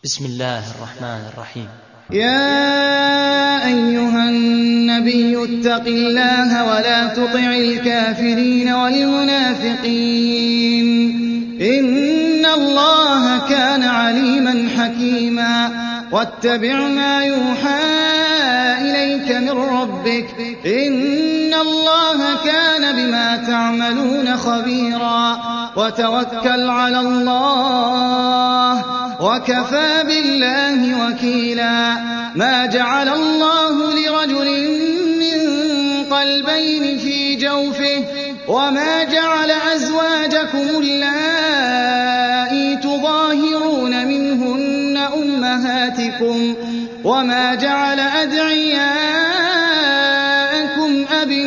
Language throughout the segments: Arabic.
بسم الله الرحمن الرحيم. يا أيها النبي اتق الله ولا تطع الكافرين والمنافقين إن الله كان عليما حكيما واتبع ما يوحى إليك من ربك إن الله كان بما تعملون خبيرا وتوكل على الله وكفى بالله وكيلا. ما جعل الله لرجل من قلبين في جوفه وما جعل أزواجكم اللائي تظاهرون منهن أمهاتكم وما جعل أدعياءكم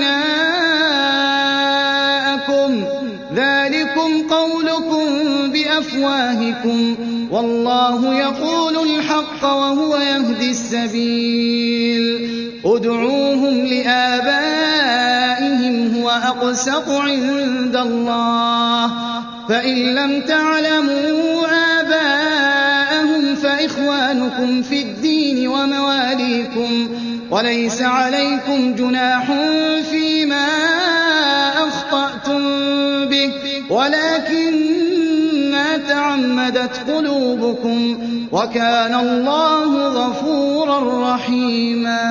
أبناءكم ذلكم قولكم بأفواهكم والله يقول الحق وهو يهدي السبيل. ادعوهم لآبائهم هو أقسط عند الله فإن لم تعلموا آباءهم فإخوانكم في الدين ومواليكم وليس عليكم جناح فيما أخطأتم به ولكن ما تعمدت قلوبكم وكان الله غفورا رحيما.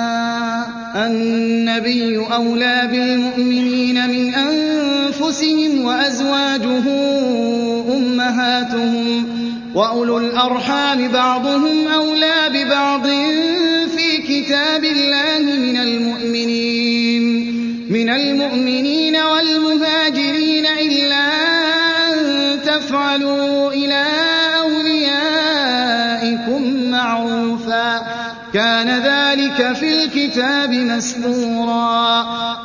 النبي أولى بالمؤمنين من أنفسهم وأزواجه أمهاتهم وأولو الأرحام بعضهم أولى ببعض في كتاب الله من المؤمنين والمهاجرين إلا تفعلوا إلى أوليائكم معروفا كان ذلك في الكتاب مسطورا.